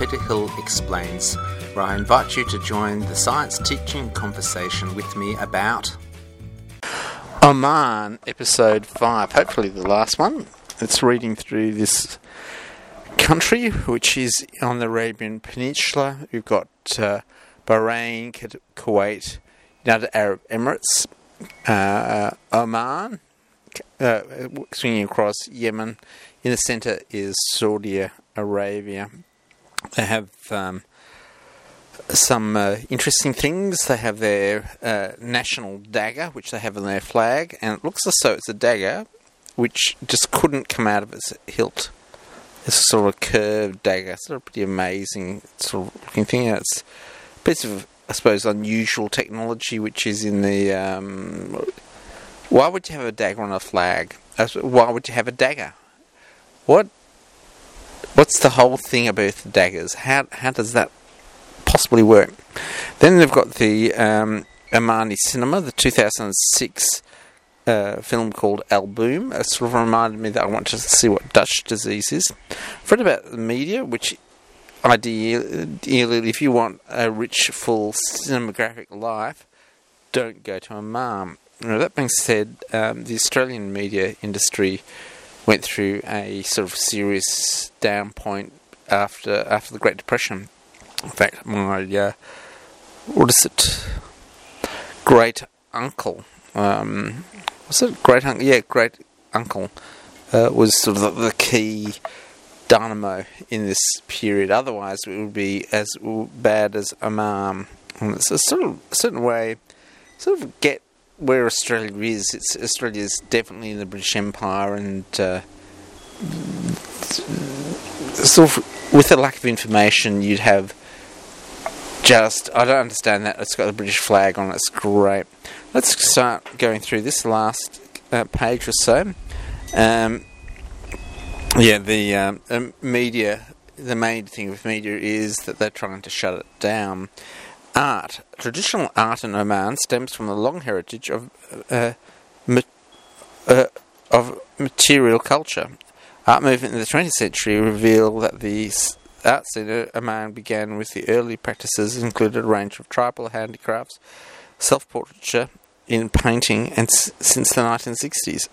Peter Hill Explains, where I invite you to join the science teaching conversation with me about Oman, episode 5, hopefully the last one. It's reading through this country, which is on the Arabian Peninsula. We've got Bahrain, Kuwait, United Arab Emirates, Oman, swinging across Yemen. In the centre is Saudi Arabia. They have some interesting things. They have their national dagger, which they have on their flag, and it looks as though it's a dagger which just couldn't come out of its hilt. It's a sort of curved dagger. It's a pretty amazing sort of looking thing. It's a piece of, I suppose, unusual technology, which is in the... why would you have a dagger on a flag? Why would you have a dagger? What's the whole thing about the daggers? How does that possibly work? Then they've got the Omani Cinema, the 2006 film called Al Boom. It sort of reminded me that I wanted to see what Dutch disease is. I've read about the media, which ideally, if you want a rich, full cinematographic life, don't go to Oman. Now, that being said, the Australian media industry went through a sort of serious down point after the Great Depression. In fact, my great uncle, was it great uncle? Yeah, great uncle was sort of the key dynamo in this period. Otherwise, it would be as bad as Oman. And it's a sort of certain way, sort of get where Australia is. Australia's definitely in the British Empire, and sort of with the lack of information, you'd have just, I don't understand that. It's got the British flag on it. It's great. Let's start going through this last page or so. The media, the main thing with media is that they're trying to shut it down. Art. Traditional art in Oman stems from a long heritage of material culture. Art movement in the 20th century revealed that the art scene in Oman began with the early practices included a range of tribal handicrafts, self-portraiture in painting, and since the 1960s.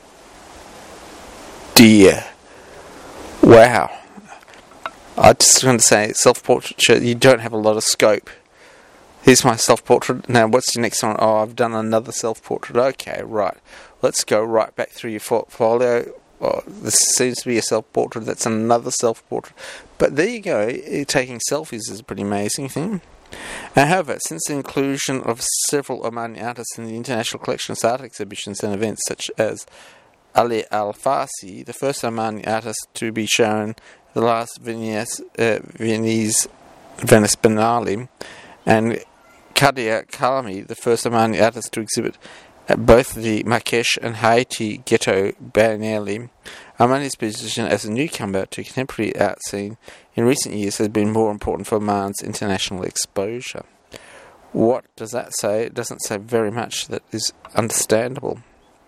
Dear. Wow. I just want to say, self-portraiture, you don't have a lot of scope. Here's my self-portrait. Now, what's your next one? Oh, I've done another self-portrait. Okay, right. Let's go right back through your portfolio. Oh, this seems to be a self-portrait. That's another self-portrait. But there you go. Taking selfies is a pretty amazing thing. However, since the inclusion of several Omani artists in the International Collection's art exhibitions and events such as Ali Al-Farsi, the first Omani artist to be shown at the last Venice Biennale, and Kadia Kalami, the first Omani artist to exhibit at both the Marrakesh and Haiti Ghetto Biennale, Omani's position as a newcomer to contemporary art scene in recent years has been more important for Oman's international exposure. What does that say? It doesn't say very much that is understandable.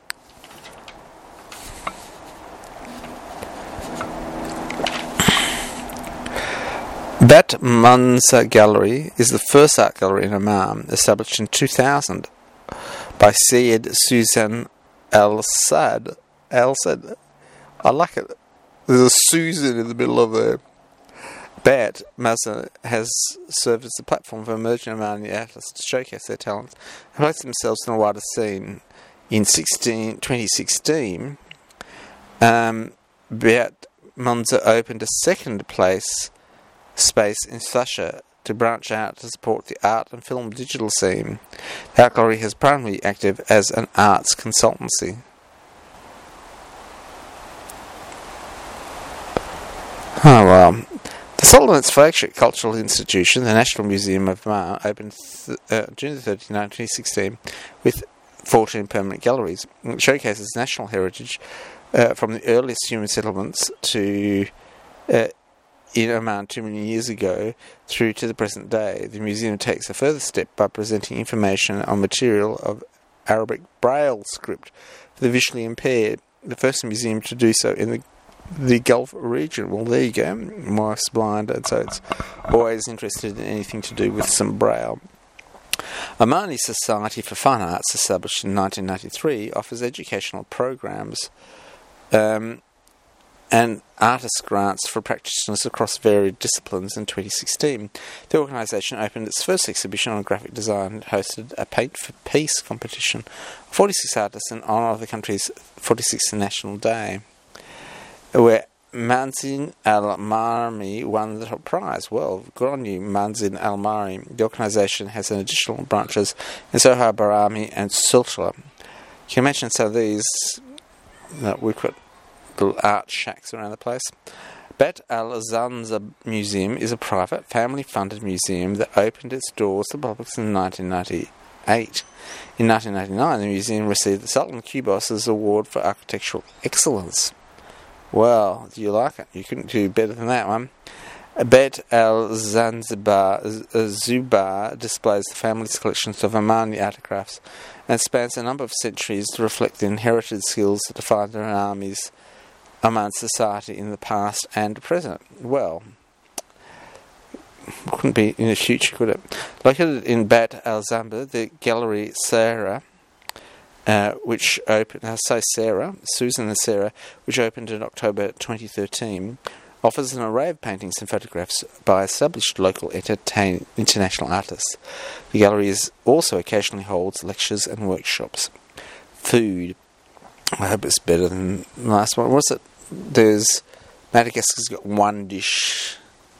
Bat Manza Gallery is the first art gallery in Oman, established in 2000 by Syed Susan Al-Sad. I like it. There's a Susan in the middle of there. Bat Manza has served as a platform for emerging Omani artists to showcase their talents and place themselves in a wider scene. In 2016, Bat Manza opened a second place space in Sasha to branch out to support the art and film digital scene. The art gallery is primarily active as an arts consultancy. Oh well. The Sultan's flagship cultural institution, the National Museum of Oman, opened June 30, 2016 with 14 permanent galleries. It showcases national heritage from the earliest human settlements to in Oman 2 million years ago through to the present day. The museum takes a further step by presenting information on material of Arabic Braille script for the visually impaired, the first museum to do so in the the Gulf region. Well, there you go. My wife's blind, and so it's always interested in anything to do with some braille. Omani Society for Fine Arts, established in 1993, offers educational programs and artist grants for practitioners across varied disciplines in 2016. The organisation opened its first exhibition on graphic design and hosted a Paint for Peace competition of 46 artists in honour of the country's 46th National Day, where Manzin Al-Marmi won the top prize. Well, good on you, Manzin Al-Marmi. The organisation has an additional branches in Sohar Barami and Sultra. You can mention some of these. We've got little art shacks around the place. Bet Al-Zanza Museum is a private, family-funded museum that opened its doors to the public in 1998. In 1999, the museum received the Sultan Qubos's Award for Architectural Excellence. Well, do you like it? You couldn't do better than that one. Bet Al-Zanzibar Zubar displays the family's collections of Omani artifacts and spans a number of centuries to reflect the inherited skills that defined an army's Oman society in the past and present. Well, couldn't be in the future, could it? Located in Bat Al Zamba, the Gallery Sarah, which opened, Susan and Sarah, which opened in October 2013, offers an array of paintings and photographs by established local international artists. The gallery also occasionally holds lectures and workshops. Food. I hope it's better than the last one. What's it? Madagascar's got one dish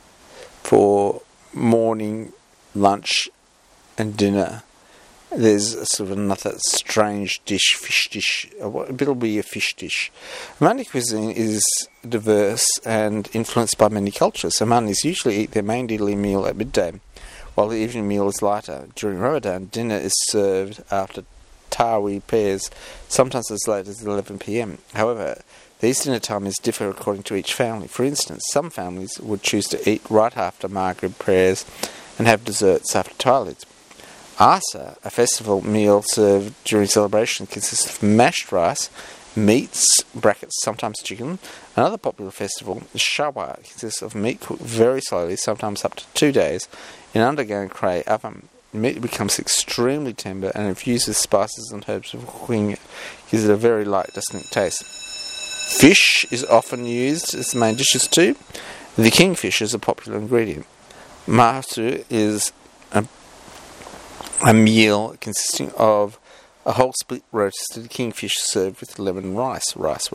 for morning, lunch, and dinner. There's a sort of another strange dish, fish dish. It'll be a fish dish. Omani cuisine is diverse and influenced by many cultures. Omanis usually eat their main daily meal at midday, while the evening meal is lighter. During Ramadan, dinner is served after Tarawih prayers, sometimes as late as 11 p.m. However, these dinner times differ according to each family. For instance, some families would choose to eat right after Maghrib prayers and have desserts after Tarawih. Asa, a festival meal served during celebration, consists of mashed rice, meats, brackets, sometimes chicken. Another popular festival, Shawa, consists of meat cooked very slowly, sometimes up to 2 days, in an underground clay oven. Meat becomes extremely tender and infused with spices and herbs before cooking it gives it a very light, distinct taste. Fish is often used as the main dishes too. The kingfish is a popular ingredient. Mahasu is a meal consisting of a whole split roasted kingfish served with lemon rice.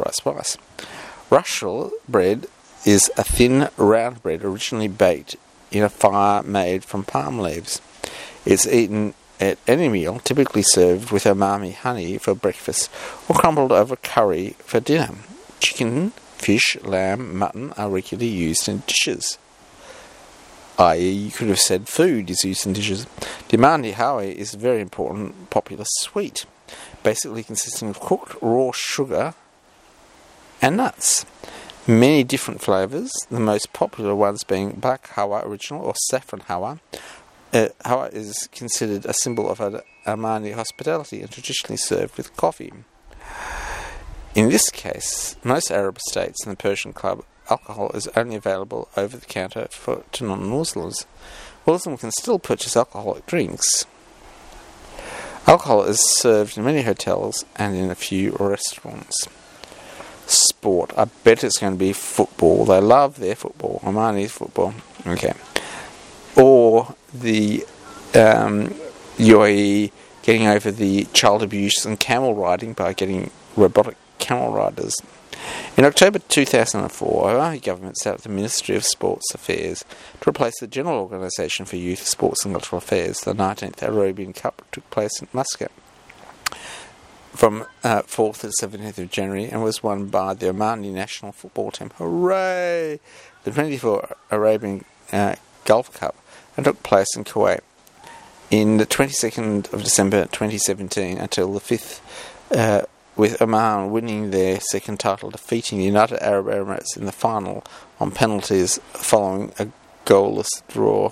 Rushel bread is a thin, round bread originally baked in a fire made from palm leaves. It's eaten at any meal, typically served with umami honey for breakfast or crumbled over curry for dinner. Chicken, fish, lamb, mutton are regularly used in dishes. I.e., you could have said food is used in dishes. Dimandi Hawi is a very important popular sweet, basically consisting of cooked raw sugar and nuts. Many different flavours, the most popular ones being Bak Hawa original or saffron Hawa. Hawa is considered a symbol of Omani hospitality and traditionally served with coffee. In this case, most Arab states and the Persian Club, alcohol is only available over the counter to non-Muslims. Muslims can still purchase alcoholic drinks. Alcohol is served in many hotels and in a few restaurants. Sport. I bet it's going to be football. They love their football. Omani football. Okay. Or the UAE getting over the child abuse and camel riding by getting robotic camel riders. In October 2004, Omani government set up the Ministry of Sports Affairs to replace the General Organisation for Youth, Sports and Cultural Affairs. The 19th Arabian Cup took place in Muscat from 4th to 17th of January and was won by the Omani national football team. Hooray! The 24th Arabian Gulf Cup and took place in Kuwait in the 22nd of December 2017 until the 5th, with Oman winning their second title, defeating the United Arab Emirates in the final on penalties following a goalless draw.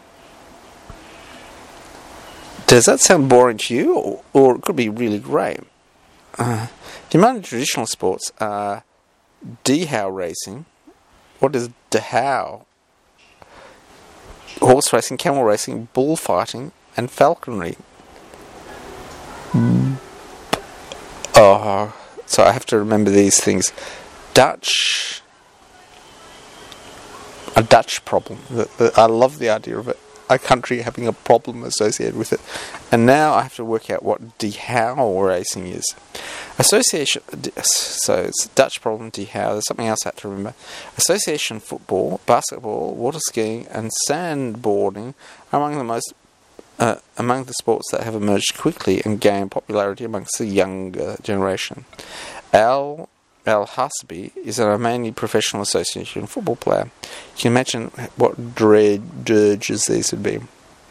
Does that sound boring to you, or it could be really great? The Omani traditional sports are Dhow racing. What is Dhow? Horse racing, camel racing, bullfighting, and falconry. Oh, so I have to remember these things. A Dutch problem. I love the idea of it. A country having a problem associated with it. And now I have to work out what Dhow racing is. Association, so it's Dutch problem, Dhow. There's something else I have to remember. Association football, basketball, water skiing, and sandboarding are among the sports that have emerged quickly and gained popularity amongst the younger generation. Al Hasbi is an Omani professional association football player. You can imagine what dirges these would be.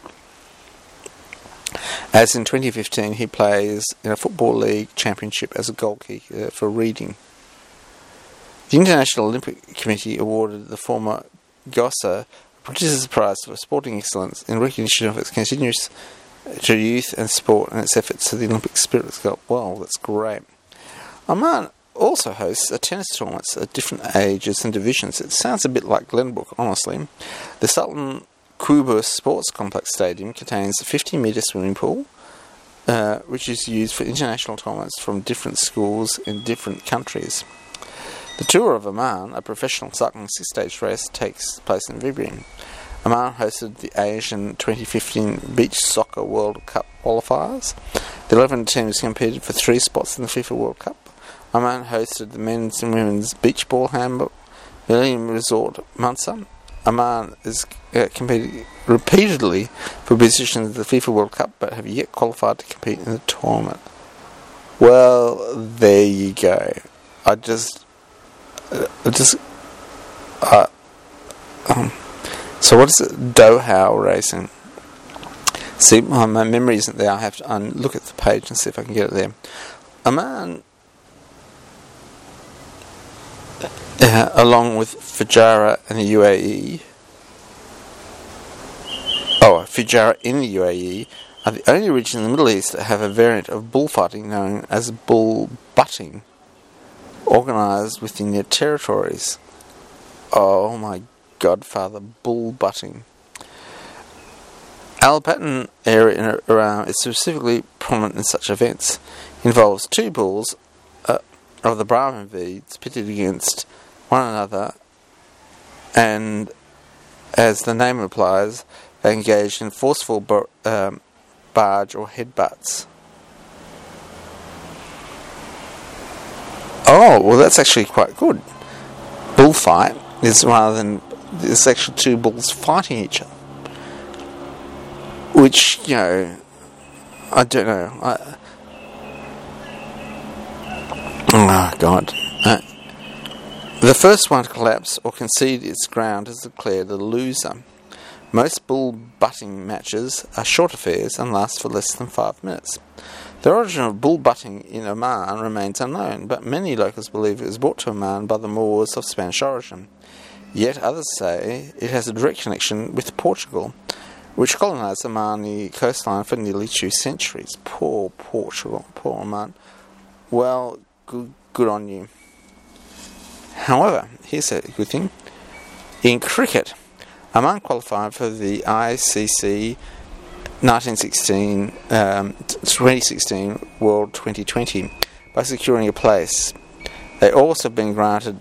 As in 2015, he plays in a Football League Championship as a goalkeeper for Reading. The International Olympic Committee awarded the former Gossa Prestigious Prize for Sporting Excellence in recognition of its continuous to youth and sport and its efforts to the Olympic spirit. Wow, that's great. Oman also hosts a tennis tournaments at different ages and divisions. It sounds a bit like Glenbrook, honestly. The Sultan Qaboos Sports Complex Stadium contains a 50-metre swimming pool, which is used for international tournaments from different schools in different countries. The Tour of Oman, a professional cycling six-stage race, takes place in February. Oman hosted the Asian 2015 Beach Soccer World Cup qualifiers. The 11 teams competed for 3 spots in the FIFA World Cup. Oman hosted the men's and women's beach ball handball Millennium Resort Mansa. Oman has competed repeatedly for positions in the FIFA World Cup, but have yet qualified to compete in the tournament. Well, there you go. So what is it? Dhow racing. See, my memory isn't there. I have to look at the page and see if I can get it there. Oman, along with Fujairah and the UAE, Fujairah in the UAE, are the only region in the Middle East that have a variant of bullfighting known as bull butting, organised within their territories. Oh my godfather, bull butting. Al Batan area in Iran is specifically prominent in such events. It involves 2 bulls of the Brahmin breeds pitted against one another, and as the name implies, they engage in forceful barge or headbutts. Oh, well, that's actually quite good. Bullfight is rather than there's actually 2 bulls fighting each other, which, I don't know. Oh God. The first one to collapse or concede its ground is declared a loser. Most bull butting matches are short affairs and last for less than 5 minutes. The origin of bull butting in Oman remains unknown, but many locals believe it was brought to Oman by the Moors of Spanish origin. Yet others say it has a direct connection with Portugal, which colonised the Omani coastline for nearly 2 centuries. Poor Portugal, poor Oman. Well, good on you. However, here's a good thing. In cricket, Oman qualified for the ICC 2016 World 2020 by securing a place. They also have been granted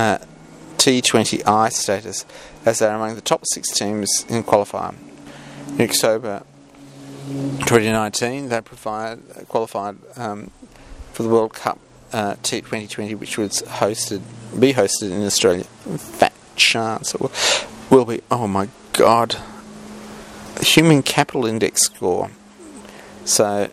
T20I status, as they are among the top 6 teams in qualifying. In October 2019, they qualified for the World Cup T2020, which was be hosted in Australia. Fat chance it will be. Oh my God. Human Capital Index score. So,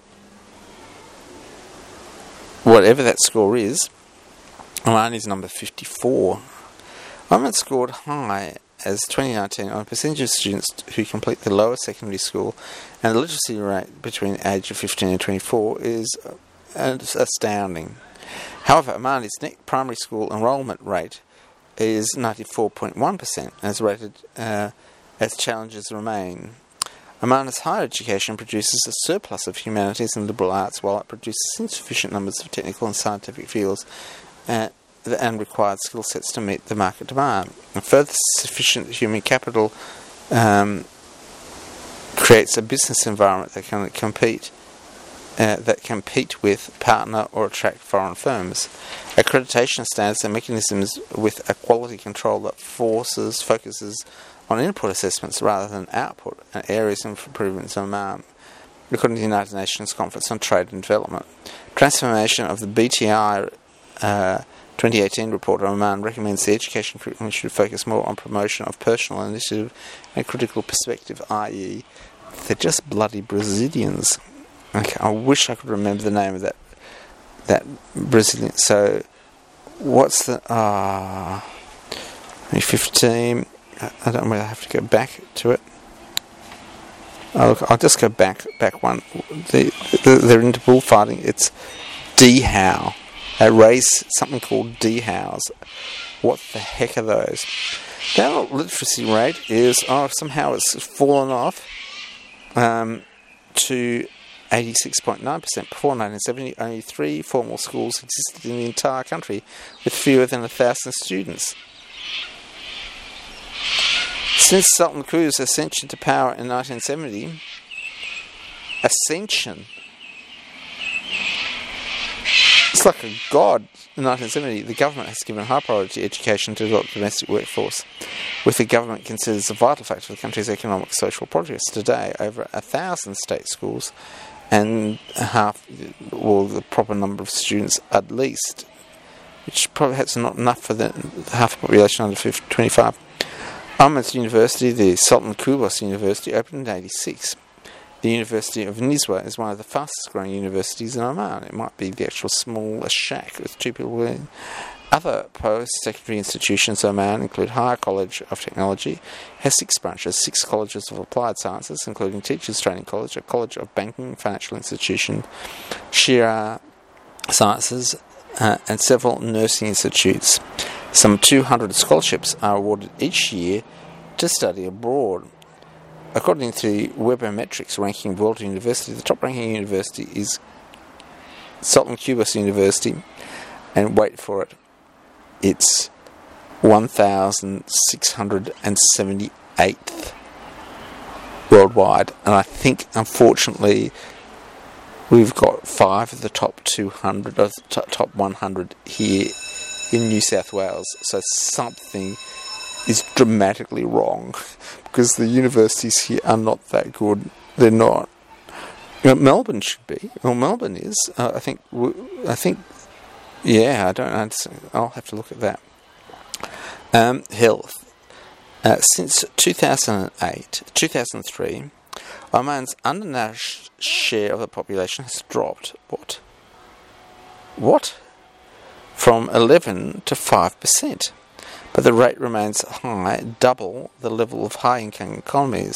whatever that score is, Oman is number 54. Oman scored high as 2019 on a percentage of students who complete the lower secondary school, and the literacy rate between the age of 15 and 24 is astounding. However, Oman's net primary school enrolment rate is 94.1%, as rated as challenges remain. Oman's higher education produces a surplus of humanities and liberal arts, while it produces insufficient numbers of technical and scientific fields. and required skill sets to meet the market demand. And further, sufficient human capital creates a business environment that can compete with, partner, or attract foreign firms. Accreditation standards and mechanisms with a quality control that focuses on input assessments rather than output and areas of improvement in Oman. According to the United Nations Conference on Trade and Development, transformation of the BTI 2018 report on Oman recommends the education curriculum should focus more on promotion of personal initiative and critical perspective, i.e., they're just bloody Brazilians. Okay, I wish I could remember the name of that Brazilian. So, what's the 2015? I don't know whether I have to go back to it. I'll just go back one. They're into bullfighting. It's DHOW. They raise something called DHOWs. What the heck are those? The adult literacy rate is somehow it's fallen off to 86.9%. Before 1970, only 3 formal schools existed in the entire country, with fewer than 1,000 students. Since Sultan Qaboos's ascension to power in 1970, it's like a god. In 1970, the government has given high priority to education to develop the domestic workforce, which the government considers a vital factor for the country's economic and social progress. Today, over 1,000 state schools and the proper number of students at least, which probably has not enough for half the population under 25. Ahmed's University, the Sultan Qaboos University, opened in 1986. The University of Nizwa is one of the fastest growing universities in Oman. It might be the actual small shack with 2 people in. Other post-secondary institutions in Oman include Higher College of Technology, has 6 branches, 6 colleges of applied sciences, including Teachers Training College, a college of banking, financial institution, Sharia Sciences, and several nursing institutes. Some 200 scholarships are awarded each year to study abroad. According to the Webometrics ranking of World University, the top ranking university is Sultan Qaboos University, and wait for it, it's 1,678th worldwide. And I think, unfortunately, we've got 5 of the top 200, or top 100 here in New South Wales. So something is dramatically wrong, because the universities here are not that good. They're not. Melbourne should be. Well, Melbourne is. I think. Yeah, I don't understand. I'll have to look at that. Health. Since 2003, Oman's undernourished share of the population has dropped. What? From 11 to 5%. But the rate remains high, double the level of high-income economies.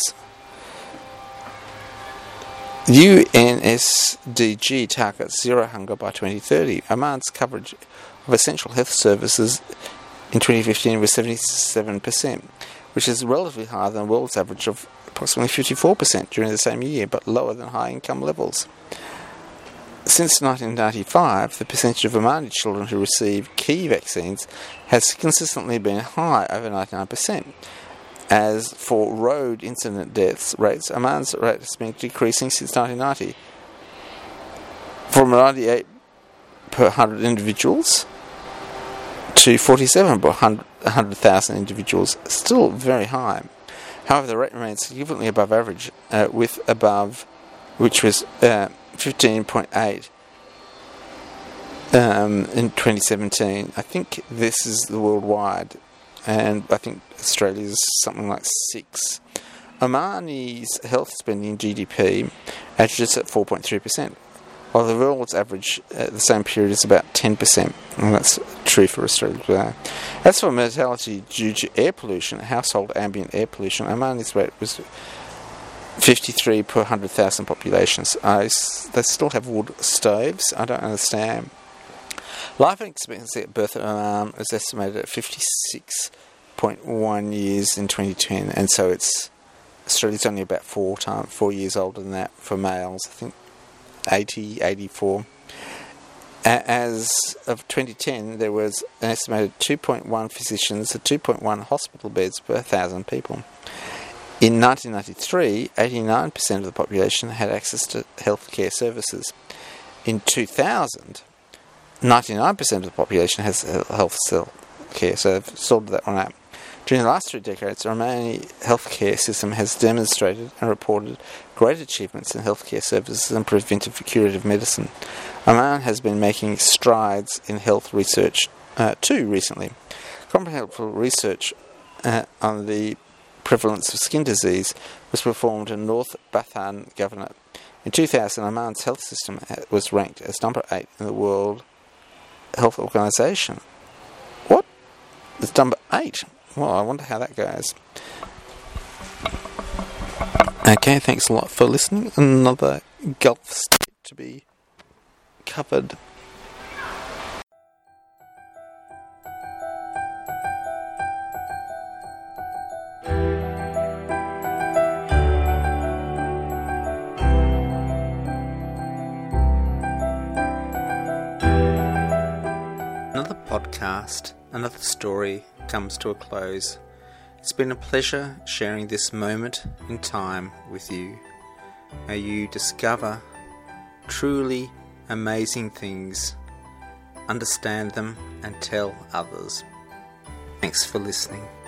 UNSDG targets zero hunger by 2030. Oman's coverage of essential health services in 2015 was 77%, which is relatively higher than the world's average of approximately 54% during the same year, but lower than high-income levels. Since 1995, the percentage of Omani children who receive key vaccines has consistently been high, over 99%. As for road incident deaths rates, Oman's rate has been decreasing since 1990, from 98 per 100 individuals to 47 per 100,000 individuals, still very high. However, the rate remains significantly above average, which was 15.8 in 2017. I think this is the worldwide, and I think Australia's something like 6. Omani's health spending GDP averages at 4.3%, while the world's average at the same period is about 10%, and that's true for Australia. As for mortality due to air pollution, household ambient air pollution, Omani's rate was 53 per 100,000 populations. They still have wood stoves. I don't understand. Life expectancy at birth at Oman is estimated at 56.1 years in 2010, and so Australia's only about 4 years older than that for males. I think 84. As of 2010, there was an estimated 2.1 physicians and 2.1 hospital beds per 1,000 people. In 1993, 89% of the population had access to healthcare services. In 2000, 99% of the population has health care, so they've sorted that one out. During the last 3 decades, the Romanian healthcare system has demonstrated and reported great achievements in healthcare services and preventive curative medicine. Oman has been making strides in health research too recently. Comprehensive research on the prevalence of skin disease was performed in North Bathan Governorate. In 2000, Oman's health system was ranked as number 8 in the World Health Organization. What? It's number 8? Well, I wonder how that goes. Okay, thanks a lot for listening. Another Gulf state to be covered. Another podcast, another story comes to a close. It's been a pleasure sharing this moment in time with you. May you discover truly amazing things, understand them, and tell others. Thanks for listening.